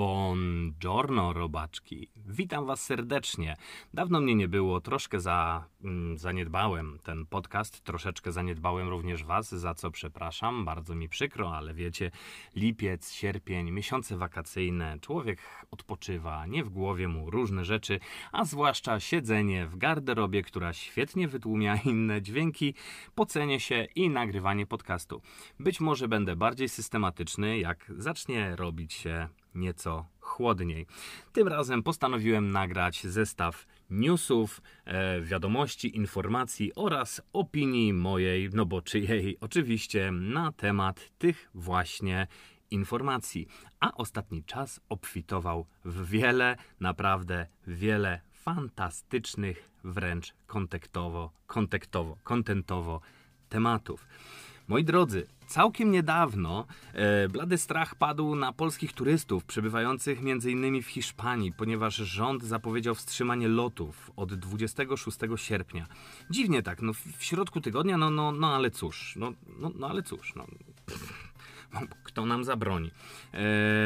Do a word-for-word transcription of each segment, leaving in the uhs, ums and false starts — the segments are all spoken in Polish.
Buongiorno, robaczki. Witam was serdecznie. Dawno mnie nie było, troszkę za, mm, zaniedbałem ten podcast, troszeczkę zaniedbałem również was, za co przepraszam, bardzo mi przykro, ale wiecie, lipiec, sierpień, miesiące wakacyjne, człowiek odpoczywa, nie w głowie mu różne rzeczy, a zwłaszcza siedzenie w garderobie, która świetnie wytłumia inne dźwięki, pocenie się i nagrywanie podcastu. Być może będę bardziej systematyczny, jak zacznie robić się nieco chłodniej. Tym razem postanowiłem nagrać zestaw newsów, e, wiadomości, informacji oraz opinii mojej, no bo czyjej oczywiście, na temat tych właśnie informacji. A ostatni czas obfitował w wiele, naprawdę wiele fantastycznych, wręcz kontekstowo, kontekstowo, kontentowo tematów. Moi drodzy, całkiem niedawno e, blady strach padł na polskich turystów przebywających między innymi w Hiszpanii, ponieważ rząd zapowiedział wstrzymanie lotów od dwudziestego szóstego sierpnia. Dziwnie tak, no w środku tygodnia, no, no, no ale cóż, no, no, no ale cóż, no, kto nam zabroni? E,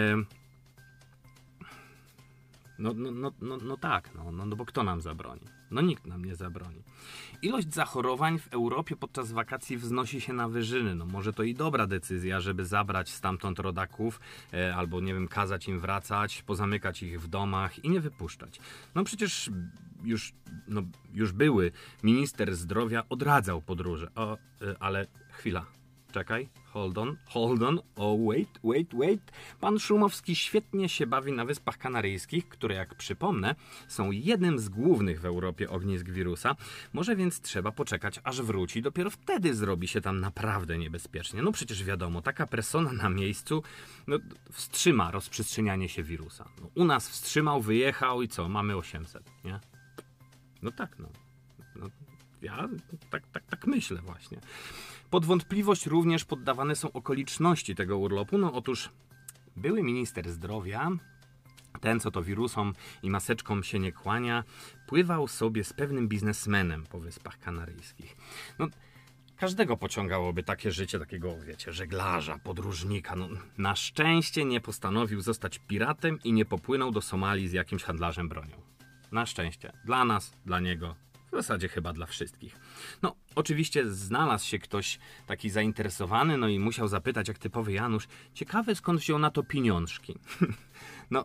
No, no, no, no, no tak, no, no, no bo kto nam zabroni? No nikt nam nie zabroni. Ilość zachorowań w Europie podczas wakacji wznosi się na wyżyny. No może to i dobra decyzja, żeby zabrać stamtąd rodaków, e, albo nie wiem, kazać im wracać, pozamykać ich w domach i nie wypuszczać. No przecież już, no, już były minister zdrowia odradzał podróże. O, e, ale chwila. Czekaj, hold on, hold on, oh wait, wait, wait. Pan Szumowski świetnie się bawi na Wyspach Kanaryjskich, które, jak przypomnę, są jednym z głównych w Europie ognisk wirusa. Może więc trzeba poczekać, aż wróci. Dopiero wtedy zrobi się tam naprawdę niebezpiecznie. No przecież wiadomo, taka persona na miejscu no, wstrzyma rozprzestrzenianie się wirusa. No, u nas wstrzymał, wyjechał i co? Mamy osiemset, nie? No tak, no. no ja tak, tak, tak myślę właśnie. Pod wątpliwość również poddawane są okoliczności tego urlopu. No otóż były minister zdrowia, ten co to wirusom i maseczkom się nie kłania, pływał sobie z pewnym biznesmenem po Wyspach Kanaryjskich. No, każdego pociągałoby takie życie takiego, wiecie, żeglarza, podróżnika. No, na szczęście nie postanowił zostać piratem i nie popłynął do Somalii z jakimś handlarzem bronią. Na szczęście. Dla nas, dla niego. W zasadzie chyba dla wszystkich. No, oczywiście znalazł się ktoś taki zainteresowany, no i musiał zapytać, jak typowy Janusz, ciekawe skąd wziął na to pieniążki. No,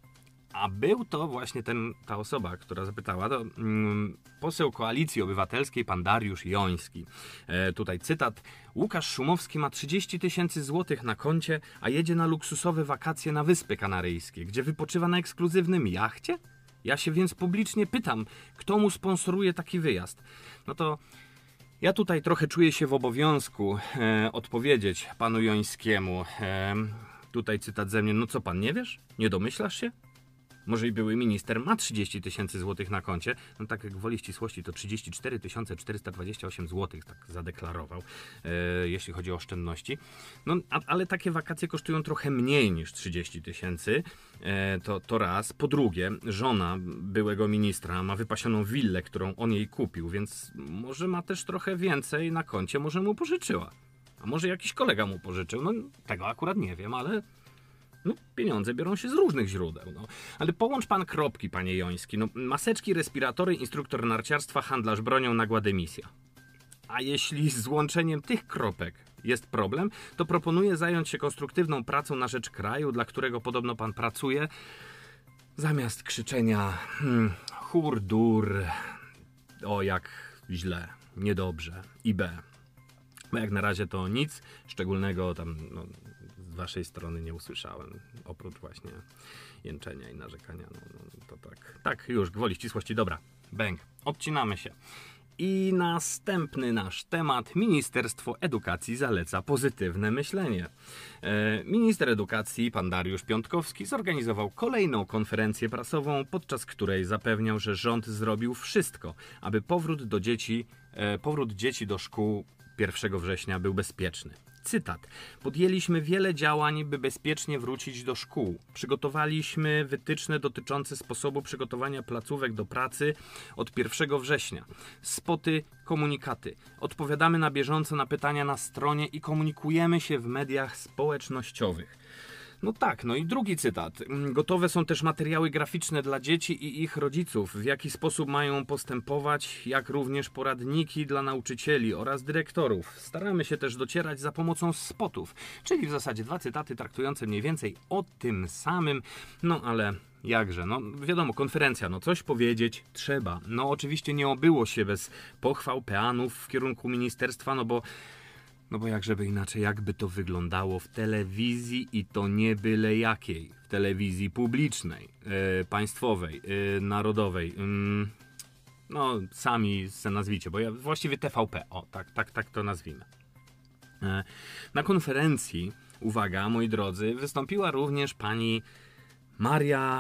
a był to właśnie ten, ta osoba, która zapytała, to mm, poseł Koalicji Obywatelskiej, pan Dariusz Joński. E, tutaj cytat. Łukasz Szumowski ma trzydzieści tysięcy złotych na koncie, a jedzie na luksusowe wakacje na Wyspy Kanaryjskie, gdzie wypoczywa na ekskluzywnym jachcie? Ja się więc publicznie pytam, kto mu sponsoruje taki wyjazd. No to ja tutaj trochę czuję się w obowiązku e, odpowiedzieć panu Jońskiemu. E, tutaj cytat ze mnie. No co pan, nie wiesz? Nie domyślasz się? Może i były minister ma trzydzieści tysięcy złotych na koncie. No tak jak woli ścisłości to trzydzieści cztery tysiące czterysta dwadzieścia osiem złotych tak zadeklarował, e, jeśli chodzi o oszczędności. No a, ale takie wakacje kosztują trochę mniej niż trzydzieści tysięcy. E, to, to raz. Po drugie, żona byłego ministra ma wypasioną willę, którą on jej kupił, więc może ma też trochę więcej na koncie, może mu pożyczyła. A może jakiś kolega mu pożyczył. No tego akurat nie wiem, ale... No, pieniądze biorą się z różnych źródeł. No. Ale połącz pan kropki, panie Joński. No, maseczki, respiratory, instruktor narciarstwa, handlarz bronią, nagła dymisja. A jeśli z łączeniem tych kropek jest problem, to proponuję zająć się konstruktywną pracą na rzecz kraju, dla którego podobno pan pracuje, zamiast krzyczenia hmm, hurdur, o jak źle, niedobrze i b. Bo jak na razie to nic szczególnego tam no, z waszej strony nie usłyszałem. Oprócz właśnie jęczenia i narzekania. No, no to tak. Tak, już, gwoli ścisłości. Dobra, bęk. Odcinamy się. I następny nasz temat. Ministerstwo Edukacji zaleca pozytywne myślenie. E, minister edukacji, pan Dariusz Piontkowski, zorganizował kolejną konferencję prasową, podczas której zapewniał, że rząd zrobił wszystko, aby powrót do dzieci, e, powrót dzieci do szkół pierwszego września był bezpieczny. Cytat. Podjęliśmy wiele działań, by bezpiecznie wrócić do szkół. Przygotowaliśmy wytyczne dotyczące sposobu przygotowania placówek do pracy od pierwszego września. Spoty, komunikaty. Odpowiadamy na bieżąco na pytania na stronie i komunikujemy się w mediach społecznościowych. No tak, no i drugi cytat. Gotowe są też materiały graficzne dla dzieci i ich rodziców, w jaki sposób mają postępować, jak również poradniki dla nauczycieli oraz dyrektorów. Staramy się też docierać za pomocą spotów, czyli w zasadzie dwa cytaty traktujące mniej więcej o tym samym, no ale jakże, no wiadomo, konferencja, no coś powiedzieć trzeba. No oczywiście nie obyło się bez pochwał, peanów w kierunku ministerstwa, no bo No bo jakżeby inaczej, jakby to wyglądało w telewizji i to nie byle jakiej. W telewizji publicznej, yy, państwowej, yy, narodowej. Yy, no sami se nazwijcie, bo ja właściwie T V P, o tak, tak, tak to nazwijmy. Yy, na konferencji, uwaga moi drodzy, wystąpiła również pani Maria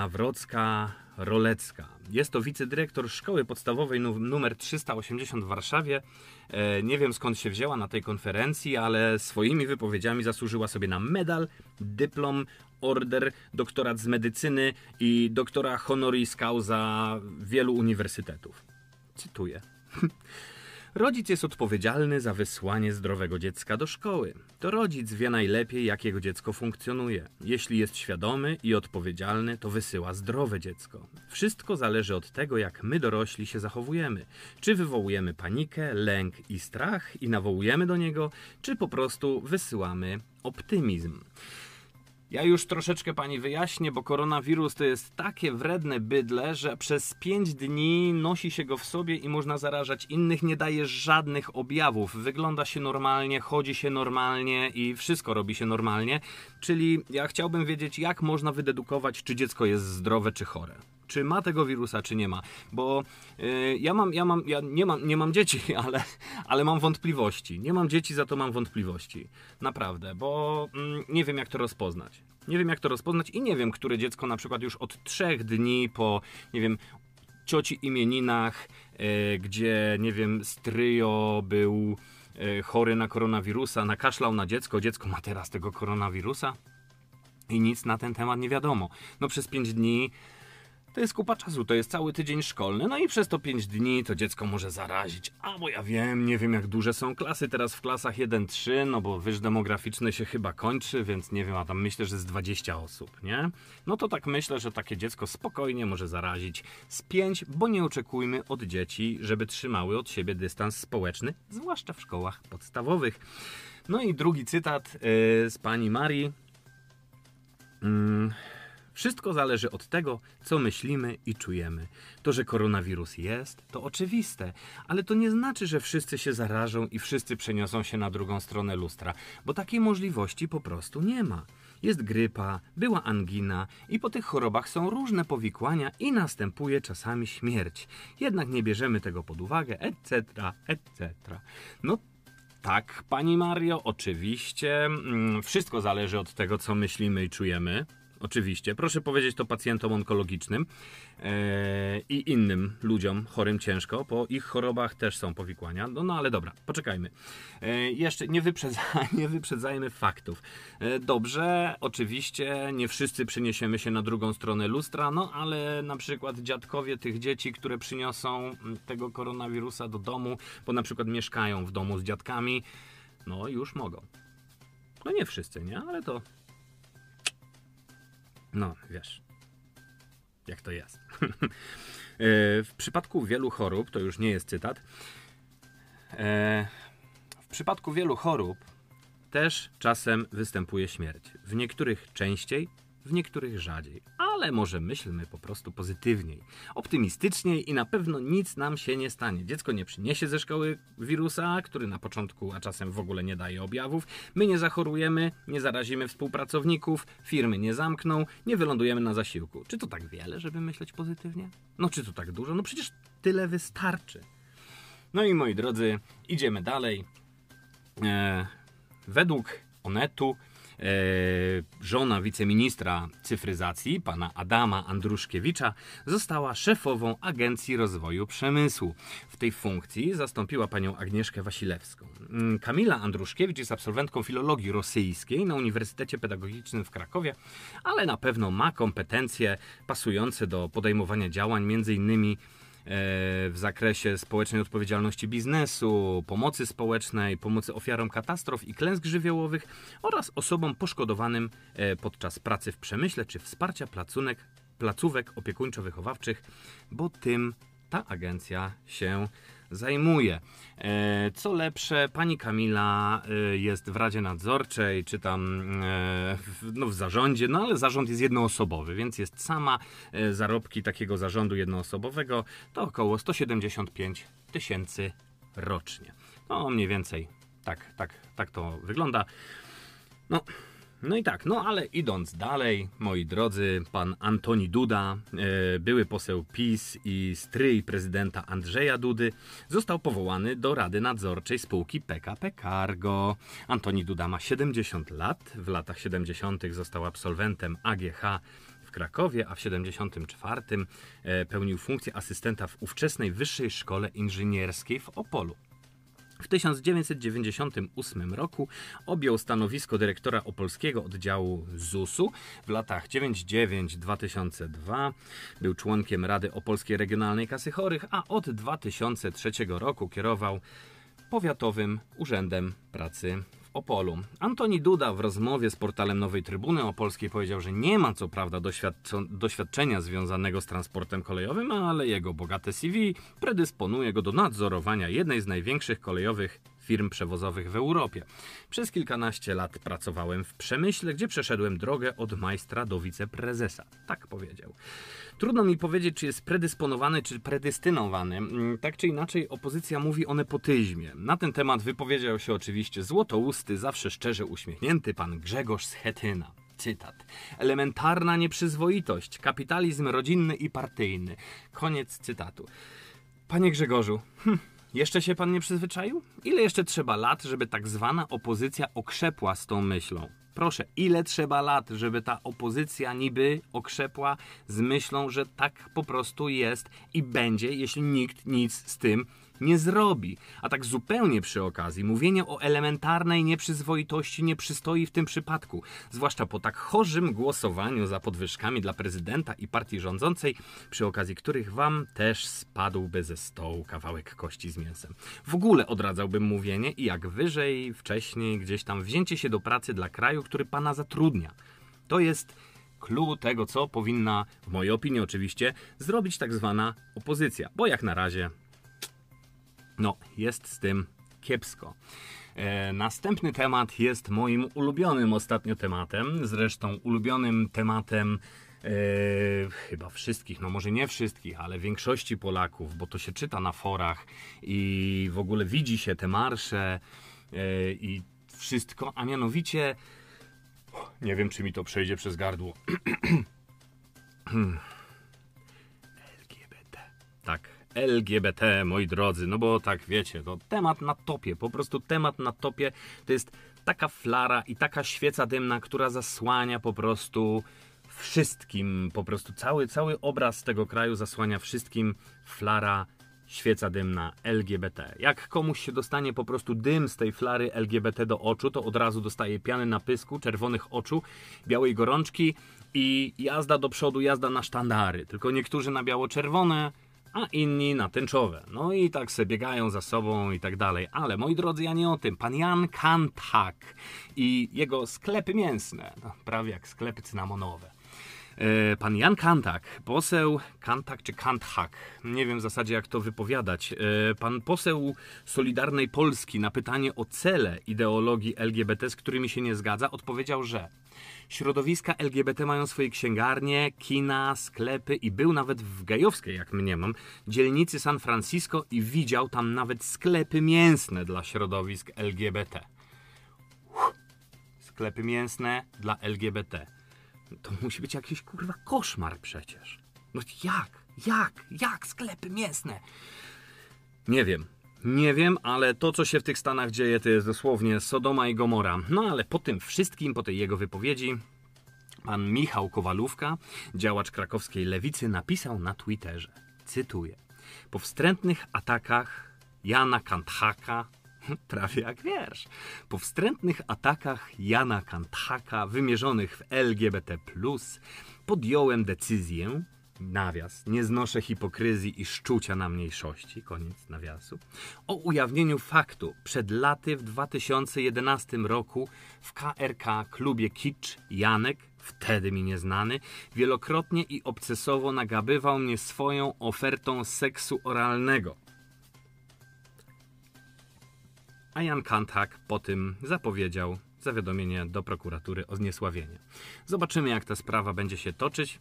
Nawrocka-Rolecka. Jest to wicedyrektor szkoły podstawowej numer trzysta osiemdziesiąt w Warszawie. E, nie wiem skąd się wzięła na tej konferencji, ale swoimi wypowiedziami zasłużyła sobie na medal, dyplom, order, doktorat z medycyny i doktora honoris causa wielu uniwersytetów. Cytuję. Rodzic jest odpowiedzialny za wysłanie zdrowego dziecka do szkoły. To rodzic wie najlepiej, jak jego dziecko funkcjonuje. Jeśli jest świadomy i odpowiedzialny, to wysyła zdrowe dziecko. Wszystko zależy od tego, jak my dorośli się zachowujemy. Czy wywołujemy panikę, lęk i strach i nawołujemy do niego, czy po prostu wysyłamy optymizm. Ja już troszeczkę pani wyjaśnię, bo koronawirus to jest takie wredne bydle, że przez pięć dni nosi się go w sobie i można zarażać innych, nie daje żadnych objawów. Wygląda się normalnie, chodzi się normalnie i wszystko robi się normalnie. Czyli ja chciałbym wiedzieć, jak można wydedukować, czy dziecko jest zdrowe, czy chore. Czy ma tego wirusa, czy nie ma. Bo yy, ja mam, ja mam, ja nie mam, nie mam dzieci, ale, ale mam wątpliwości. Nie mam dzieci, za to mam wątpliwości. Naprawdę, bo yy, nie wiem jak to rozpoznać. Nie wiem jak to rozpoznać i nie wiem, które dziecko na przykład już od trzech dni po, nie wiem, cioci imieninach, yy, gdzie, nie wiem, stryjo był yy, chory na koronawirusa, nakaszlał na dziecko, dziecko ma teraz tego koronawirusa i nic na ten temat nie wiadomo. No przez pięć dni to jest kupa czasu, to jest cały tydzień szkolny, no i przez to pięć dni to dziecko może zarazić. A bo ja wiem, nie wiem jak duże są klasy teraz w klasach jeden trzy, no bo wyż demograficzny się chyba kończy, więc nie wiem, a tam myślę, że z dwadzieścia osób, nie? No to tak myślę, że takie dziecko spokojnie może zarazić z pięć, bo nie oczekujmy od dzieci, żeby trzymały od siebie dystans społeczny, zwłaszcza w szkołach podstawowych. No i drugi cytat yy, z pani Marii. Yy. Wszystko zależy od tego, co myślimy i czujemy. To, że koronawirus jest, to oczywiste, ale to nie znaczy, że wszyscy się zarażą i wszyscy przeniosą się na drugą stronę lustra, bo takiej możliwości po prostu nie ma. Jest grypa, była angina i po tych chorobach są różne powikłania i następuje czasami śmierć. Jednak nie bierzemy tego pod uwagę, et cetera, et cetera. No tak, pani Mario, oczywiście. Wszystko zależy od tego, co myślimy i czujemy. Oczywiście. Proszę powiedzieć to pacjentom onkologicznym yy, i innym ludziom chorym ciężko. Po ich chorobach też są powikłania. No, no ale dobra, poczekajmy. Yy, jeszcze nie, wyprzedza, nie wyprzedzajmy faktów. Yy, dobrze, oczywiście nie wszyscy przeniesiemy się na drugą stronę lustra, no ale na przykład dziadkowie tych dzieci, które przyniosą tego koronawirusa do domu, bo na przykład mieszkają w domu z dziadkami, no już mogą. No nie wszyscy, nie? Ale to... No, wiesz, jak to jest. W przypadku wielu chorób, to już nie jest cytat, w przypadku wielu chorób też czasem występuje śmierć. W niektórych częściej, w niektórych rzadziej. Ale może myślmy po prostu pozytywniej, optymistyczniej i na pewno nic nam się nie stanie. Dziecko nie przyniesie ze szkoły wirusa, który na początku, a czasem w ogóle nie daje objawów. My nie zachorujemy, nie zarazimy współpracowników, firmy nie zamkną, nie wylądujemy na zasiłku. Czy to tak wiele, żeby myśleć pozytywnie? No czy to tak dużo? No przecież tyle wystarczy. No i moi drodzy, idziemy dalej. Eee, według Onetu e, żona wiceministra cyfryzacji, pana Adama Andruszkiewicza, została szefową Agencji Rozwoju Przemysłu. W tej funkcji zastąpiła panią Agnieszkę Wasilewską. Kamila Andruszkiewicz jest absolwentką filologii rosyjskiej na Uniwersytecie Pedagogicznym w Krakowie, ale na pewno ma kompetencje pasujące do podejmowania działań, między innymi w zakresie społecznej odpowiedzialności biznesu, pomocy społecznej, pomocy ofiarom katastrof i klęsk żywiołowych oraz osobom poszkodowanym podczas pracy w przemyśle czy wsparcia placunek, placówek opiekuńczo-wychowawczych, bo tym ta agencja się zajmuje. Co lepsze, pani Kamila jest w Radzie Nadzorczej, czy tam no, w zarządzie, no ale zarząd jest jednoosobowy, więc jest sama. Zarobki takiego zarządu jednoosobowego to około sto siedemdziesiąt pięć tysięcy rocznie. No mniej więcej tak, tak, tak to wygląda. No, no i tak, no ale idąc dalej, moi drodzy, pan Antoni Duda, e, były poseł PiS i stryj prezydenta Andrzeja Dudy, został powołany do Rady Nadzorczej spółki P K P Cargo. Antoni Duda ma siedemdziesiąt lat, w latach siedemdziesiątych został absolwentem A G H w Krakowie, a w siedemdziesiątym czwartym e, pełnił funkcję asystenta w ówczesnej Wyższej Szkole Inżynierskiej w Opolu. W tysiąc dziewięćset dziewięćdziesiątym ósmym roku objął stanowisko dyrektora opolskiego oddziału zusu. W latach dziewięćdziesiątym dziewiątym do dwa tysiące drugiego był członkiem Rady Opolskiej Regionalnej Kasy Chorych, a od dwa tysiące trzeciego roku kierował Powiatowym Urzędem Pracy w Opolu. Antoni Duda w rozmowie z portalem Nowej Trybuny Opolskiej powiedział, że nie ma co prawda doświadczenia związanego z transportem kolejowym, ale jego bogate C V predysponuje go do nadzorowania jednej z największych kolejowych firm przewozowych w Europie. Przez kilkanaście lat pracowałem w przemyśle, gdzie przeszedłem drogę od majstra do wiceprezesa. Tak powiedział. Trudno mi powiedzieć, czy jest predysponowany, czy predestynowany. Tak czy inaczej, opozycja mówi o nepotyzmie. Na ten temat wypowiedział się oczywiście złotousty, zawsze szczerze uśmiechnięty pan Grzegorz Schetyna. Cytat. Elementarna nieprzyzwoitość, kapitalizm rodzinny i partyjny. Koniec cytatu. Panie Grzegorzu, hm, jeszcze się pan nie przyzwyczaił? Ile jeszcze trzeba lat, żeby tak zwana opozycja okrzepła z tą myślą? Proszę, ile trzeba lat, żeby ta opozycja niby okrzepła z myślą, że tak po prostu jest i będzie, jeśli nikt nic z tym nie zrobi. A tak zupełnie przy okazji, mówienie o elementarnej nieprzyzwoitości nie przystoi w tym przypadku. Zwłaszcza po tak chorzym głosowaniu za podwyżkami dla prezydenta i partii rządzącej, przy okazji których wam też spadłby ze stołu kawałek kości z mięsem. W ogóle odradzałbym mówienie i jak wyżej, wcześniej, gdzieś tam wzięcie się do pracy dla kraju, który pana zatrudnia. To jest clue tego, co powinna, w mojej opinii oczywiście, zrobić tak zwana opozycja. Bo jak na razie no, jest z tym kiepsko. E, następny temat jest moim ulubionym ostatnio tematem. Zresztą ulubionym tematem e, chyba wszystkich, no może nie wszystkich, ale większości Polaków, bo to się czyta na forach i w ogóle widzi się te marsze e, i wszystko, a mianowicie nie wiem, czy mi to przejdzie przez gardło. L G B T. Tak. L G B T, moi drodzy, no bo tak wiecie, to temat na topie, po prostu temat na topie to jest taka flara i taka świeca dymna, która zasłania po prostu wszystkim, po prostu cały, cały obraz tego kraju zasłania wszystkim flara, świeca dymna L G B T. Jak komuś się dostanie po prostu dym z tej flary L G B T do oczu, to od razu dostaje piany na pysku, czerwonych oczu, białej gorączki i jazda do przodu, jazda na sztandary. Tylko niektórzy na biało-czerwone, a inni na tęczowe. No i tak se biegają za sobą i tak dalej. Ale moi drodzy, ja nie o tym. Pan Jan Kanthak i jego sklepy mięsne, no, prawie jak sklepy cynamonowe. E, pan Jan Kanthak, poseł Kanthak czy Kanthak, nie wiem w zasadzie jak to wypowiadać. E, pan poseł Solidarnej Polski na pytanie o cele ideologii L G B T, z którymi się nie zgadza, odpowiedział, że środowiska L G B T mają swoje księgarnie, kina, sklepy i był nawet w gejowskiej, jak mniemam, dzielnicy San Francisco i widział tam nawet sklepy mięsne dla środowisk L G B T. Uff, sklepy mięsne dla L G B T. To musi być jakiś kurwa koszmar przecież. No jak? Jak? Jak sklepy mięsne? Nie wiem. Nie wiem, ale to, co się w tych Stanach dzieje, to jest dosłownie Sodoma i Gomora. No ale po tym wszystkim, po tej jego wypowiedzi, pan Michał Kowalówka, działacz krakowskiej lewicy, napisał na Twitterze, cytuję: po wstrętnych atakach Jana Kanthaka, prawie jak wiersz, po wstrętnych atakach Jana Kanthaka wymierzonych w L G B T plus, podjąłem decyzję, nawias, nie znoszę hipokryzji i szczucia na mniejszości, koniec nawiasu, o ujawnieniu faktu przed laty w dwa tysiące jedenastym roku w K R K klubie Kicz Janek, wtedy mi nieznany, wielokrotnie i obcesowo nagabywał mnie swoją ofertą seksu oralnego. A Jan Kanthak po tym zapowiedział zawiadomienie do prokuratury o zniesławienie. Zobaczymy, jak ta sprawa będzie się toczyć.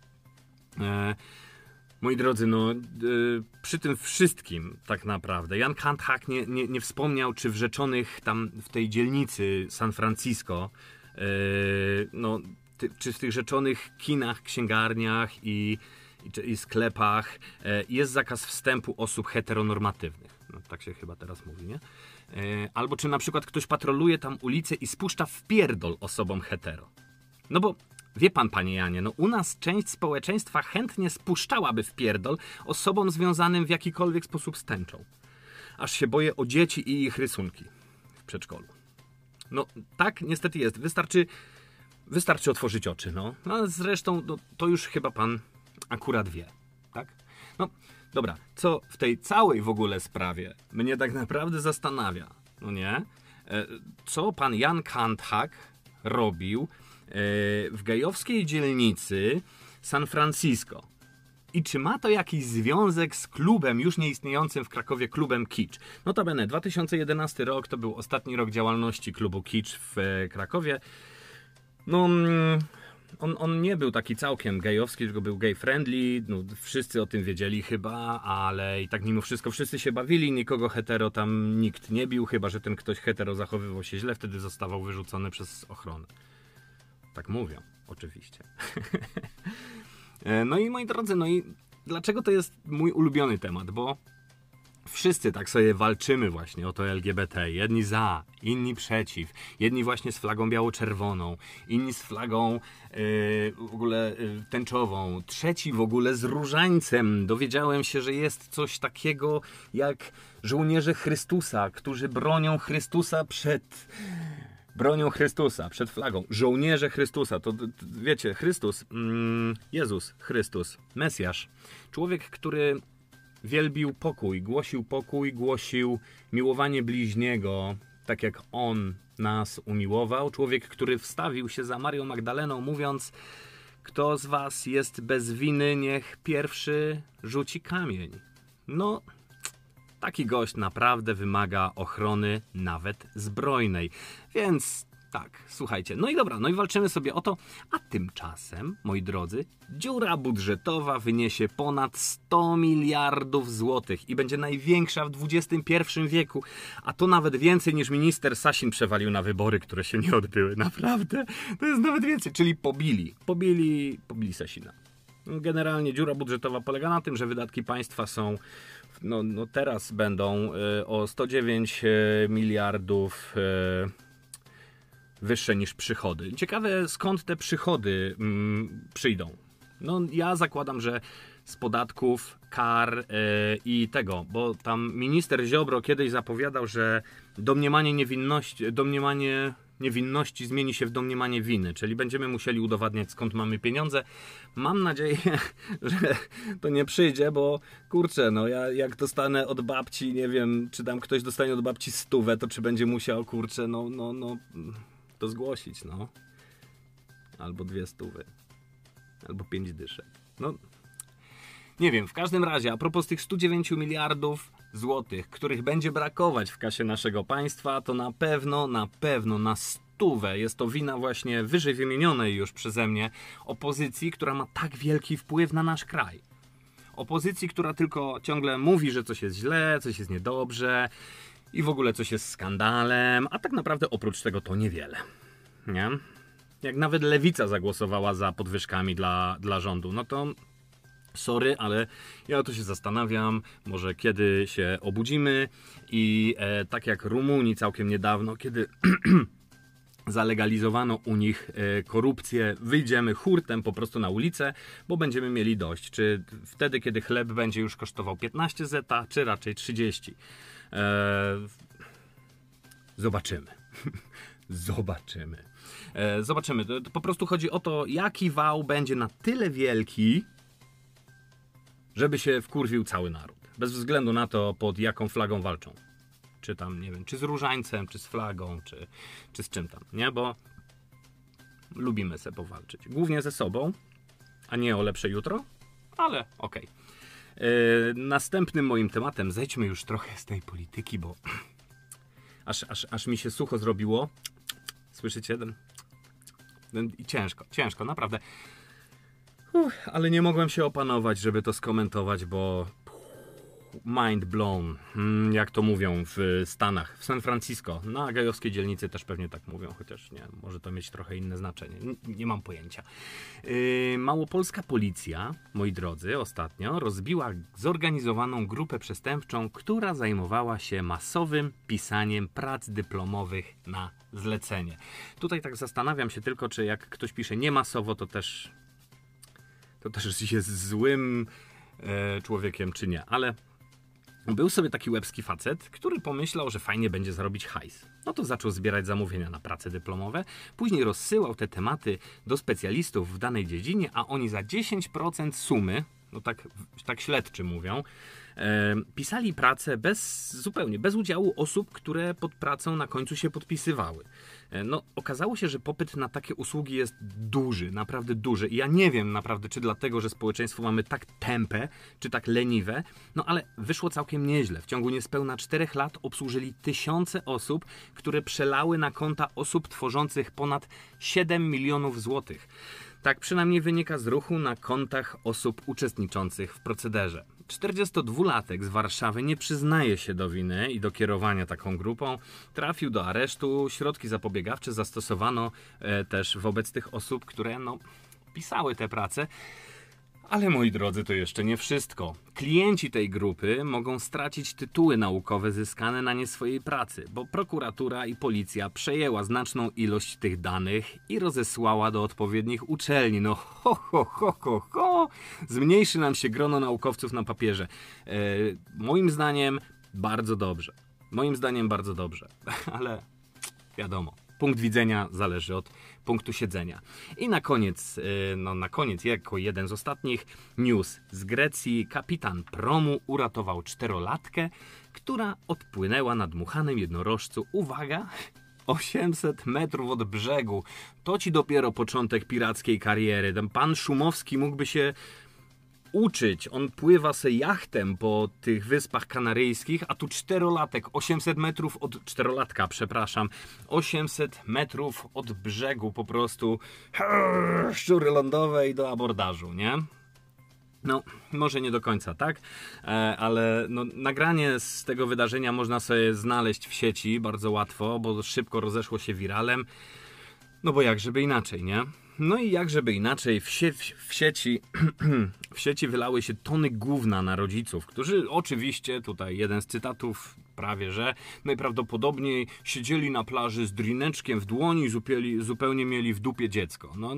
E, moi drodzy, no e, przy tym wszystkim tak naprawdę Jan Kanthak nie, nie, nie wspomniał, czy w rzeczonych tam w tej dzielnicy San Francisco, e, no, ty, czy w tych rzeczonych kinach, księgarniach i, i, i sklepach e, jest zakaz wstępu osób heteronormatywnych. No, tak się chyba teraz mówi, nie? Albo czy na przykład ktoś patroluje tam ulicę i spuszcza w pierdol osobom hetero. No bo wie pan, panie Janie, no u nas część społeczeństwa chętnie spuszczałaby w pierdol osobom związanym w jakikolwiek sposób z tęczą. Aż się boję o dzieci i ich rysunki w przedszkolu. No tak niestety jest. Wystarczy, wystarczy otworzyć oczy, no. No zresztą no, to już chyba pan akurat wie, tak? No dobra, co w tej całej w ogóle sprawie mnie tak naprawdę zastanawia, no nie? Co pan Jan Kanthak robił w gejowskiej dzielnicy San Francisco? I czy ma to jakiś związek z klubem już nieistniejącym w Krakowie, klubem Kicz? Notabene, dwa tysiące jedenasty rok to był ostatni rok działalności klubu Kicz w Krakowie. No... On, on nie był taki całkiem gejowski, tylko był gay friendly, no, wszyscy o tym wiedzieli chyba, ale i tak mimo wszystko wszyscy się bawili, nikogo hetero tam nikt nie bił, chyba że ten ktoś hetero zachowywał się źle, wtedy zostawał wyrzucony przez ochronę. Tak mówią, oczywiście. No i moi drodzy, no i dlaczego to jest mój ulubiony temat, bo wszyscy tak sobie walczymy właśnie o to L G B T. Jedni za, inni przeciw. Jedni właśnie z flagą biało-czerwoną, inni z flagą yy, w ogóle yy, tęczową. Trzeci w ogóle z różańcem. Dowiedziałem się, że jest coś takiego jak żołnierze Chrystusa, którzy bronią Chrystusa przed... Bronią Chrystusa przed flagą. Żołnierze Chrystusa. To, to wiecie, Chrystus, mm, Jezus Chrystus, Mesjasz. Człowiek, który... wielbił pokój, głosił pokój, głosił miłowanie bliźniego, tak jak On nas umiłował. Człowiek, który wstawił się za Marią Magdaleną, mówiąc: kto z was jest bez winy, niech pierwszy rzuci kamień. No, taki gość naprawdę wymaga ochrony, nawet zbrojnej. Więc tak, słuchajcie, no i dobra, no i walczymy sobie o to, a tymczasem, moi drodzy, dziura budżetowa wyniesie ponad sto miliardów złotych i będzie największa w dwudziestym pierwszym wieku, a to nawet więcej niż minister Sasin przewalił na wybory, które się nie odbyły, naprawdę, to jest nawet więcej, czyli pobili, pobili, pobili Sasina. Generalnie dziura budżetowa polega na tym, że wydatki państwa są, no, no teraz będą y, o sto dziewięć y, miliardów y, wyższe niż przychody. Ciekawe, skąd te przychody mm, przyjdą. No ja zakładam, że z podatków, kar yy, i tego, bo tam minister Ziobro kiedyś zapowiadał, że domniemanie niewinności, domniemanie niewinności zmieni się w domniemanie winy, czyli będziemy musieli udowadniać, skąd mamy pieniądze. Mam nadzieję, że to nie przyjdzie, bo kurczę, no ja jak dostanę od babci, nie wiem, czy tam ktoś dostanie od babci stówę, to czy będzie musiał, kurczę, no, no, no to zgłosić, no. Albo dwie stówy. Albo pięć dyszek. No, nie wiem, w każdym razie, a propos tych stu dziewięciu miliardów złotych, których będzie brakować w kasie naszego państwa, to na pewno, na pewno, na stówę jest to wina właśnie wyżej wymienionej już przeze mnie opozycji, która ma tak wielki wpływ na nasz kraj. Opozycji, która tylko ciągle mówi, że coś jest źle, coś jest niedobrze i w ogóle coś jest skandalem, a tak naprawdę oprócz tego to niewiele. Nie? Jak nawet lewica zagłosowała za podwyżkami dla, dla rządu, no to sorry, ale ja tu się zastanawiam, może kiedy się obudzimy i e, tak jak Rumuni całkiem niedawno, kiedy zalegalizowano u nich e, korupcję, wyjdziemy hurtem po prostu na ulicę, bo będziemy mieli dość. Czy wtedy, kiedy chleb będzie już kosztował piętnaście zeta, czy raczej trzydzieści? E, zobaczymy. Zobaczymy. E, zobaczymy. To, to po prostu chodzi o to, jaki wał będzie na tyle wielki, żeby się wkurwił cały naród. Bez względu na to, pod jaką flagą walczą. Czy tam, nie wiem, czy z różańcem, czy z flagą, czy, czy z czym tam, nie? Bo lubimy se powalczyć. Głównie ze sobą, a nie o lepsze jutro, ale okej. Okay. Yy, następnym moim tematem, zejdźmy już trochę z tej polityki, bo aż, aż, aż mi się sucho zrobiło. Słyszycie? I ciężko, ciężko, naprawdę. Uff, ale nie mogłem się opanować, żeby to skomentować, bo mind blown, jak to mówią w Stanach, w San Francisco. Na gejowskiej dzielnicy też pewnie tak mówią, chociaż nie, może to mieć trochę inne znaczenie. Nie, nie mam pojęcia. Yy, małopolska policja, moi drodzy, ostatnio rozbiła zorganizowaną grupę przestępczą, która zajmowała się masowym pisaniem prac dyplomowych na zlecenie. Tutaj tak zastanawiam się tylko, czy jak ktoś pisze nie masowo, to też to też jest złym e, człowiekiem, czy nie, ale był sobie taki łebski facet, który pomyślał, że fajnie będzie zarobić hajs. No to zaczął zbierać zamówienia na prace dyplomowe, później rozsyłał te tematy do specjalistów w danej dziedzinie, a oni za dziesięć procent sumy, no tak, tak śledczy mówią, e, pisali pracę bez, zupełnie bez udziału osób, które pod pracą na końcu się podpisywały. E, no okazało się, że popyt na takie usługi jest duży, naprawdę duży. I ja nie wiem naprawdę, czy dlatego, że społeczeństwo mamy tak tępe, czy tak leniwe, no ale wyszło całkiem nieźle. W ciągu niespełna czterech lat obsłużyli tysiące osób, które przelały na konta osób tworzących ponad siedem milionów złotych. Tak przynajmniej wynika z ruchu na kontach osób uczestniczących w procederze. czterdziestodwulatek z Warszawy nie przyznaje się do winy i do kierowania taką grupą. Trafił do aresztu, środki zapobiegawcze zastosowano e, też wobec tych osób, które no, pisały te prace. Ale moi drodzy, to jeszcze nie wszystko. Klienci tej grupy mogą stracić tytuły naukowe zyskane na nie swojej pracy, bo prokuratura i policja przejęła znaczną ilość tych danych i rozesłała do odpowiednich uczelni. No ho, ho, ho, ho, ho! Zmniejszy nam się grono naukowców na papierze. E, moim zdaniem bardzo dobrze. Moim zdaniem bardzo dobrze. Ale wiadomo. Punkt widzenia zależy od punktu siedzenia. I na koniec, no na koniec, jako jeden z ostatnich, news z Grecji. Kapitan promu uratował czterolatkę, która odpłynęła na dmuchanym jednorożcu. Uwaga! osiemset metrów od brzegu. To ci dopiero początek pirackiej kariery. Ten pan Szumowski mógłby się uczyć. On pływa se jachtem po tych Wyspach Kanaryjskich, a tu czterolatek, osiemset metrów od... czterolatka, przepraszam. osiemset metrów od brzegu po prostu szczury lądowe i do abordażu, nie? No, może nie do końca, tak? E, ale no, nagranie z tego wydarzenia można sobie znaleźć w sieci bardzo łatwo, bo szybko rozeszło się wiralem. No bo jak żeby inaczej, nie? No i jak żeby inaczej, w, sie w, sieci, w sieci wylały się tony gówna na rodziców, którzy oczywiście, tutaj jeden z cytatów prawie, że najprawdopodobniej siedzieli na plaży z drineczkiem w dłoni i zupełnie, zupełnie mieli w dupie dziecko. No,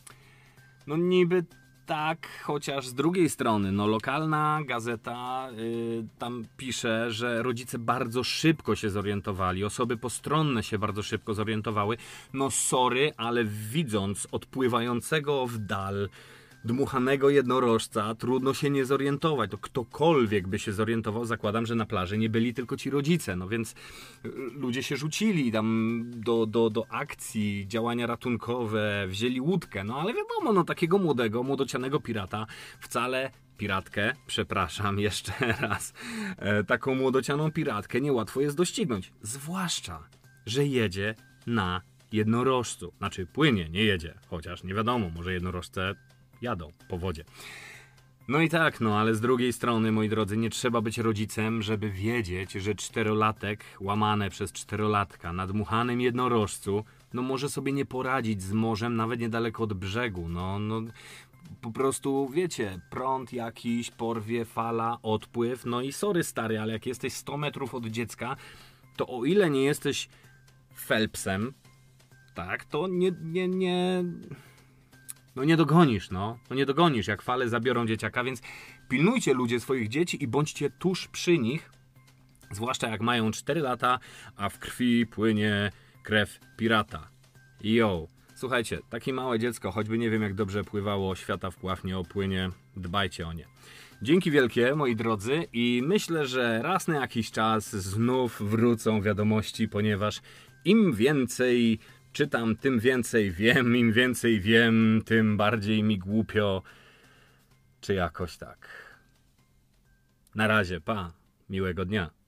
no niby tak, chociaż z drugiej strony, no lokalna gazeta yy, tam pisze, że rodzice bardzo szybko się zorientowali, osoby postronne się bardzo szybko zorientowały. No sorry, ale widząc odpływającego w dal dmuchanego jednorożca, trudno się nie zorientować. To ktokolwiek by się zorientował, zakładam, że na plaży nie byli tylko ci rodzice. No więc ludzie się rzucili tam do, do, do akcji, działania ratunkowe, wzięli łódkę. No ale wiadomo, no takiego młodego, młodocianego pirata wcale... Piratkę, przepraszam jeszcze raz, e, taką młodocianą piratkę niełatwo jest doścignąć. Zwłaszcza, że jedzie na jednorożcu. Znaczy płynie, nie jedzie. Chociaż nie wiadomo, może jednorożce jadą po wodzie. No i tak, no ale z drugiej strony, moi drodzy, nie trzeba być rodzicem, żeby wiedzieć, że czterolatek łamane przez czterolatka na dmuchanym jednorożcu, no może sobie nie poradzić z morzem nawet niedaleko od brzegu. No, no po prostu, wiecie, prąd jakiś, porwie, fala, odpływ. No i sorry stary, ale jak jesteś sto metrów od dziecka, to o ile nie jesteś Phelpsem, tak, to nie, nie, nie... No nie dogonisz, no. No nie dogonisz, jak fale zabiorą dzieciaka, więc pilnujcie ludzie swoich dzieci i bądźcie tuż przy nich, zwłaszcza jak mają cztery lata, a w krwi płynie krew pirata. Yo. Słuchajcie, takie małe dziecko, choćby nie wiem jak dobrze pływało, świata wpław nie opłynie, dbajcie o nie. Dzięki wielkie, moi drodzy, i myślę, że raz na jakiś czas znów wrócą wiadomości, ponieważ im więcej czytam, tym więcej wiem, im więcej wiem, tym bardziej mi głupio, czy jakoś tak. Na razie, pa, miłego dnia.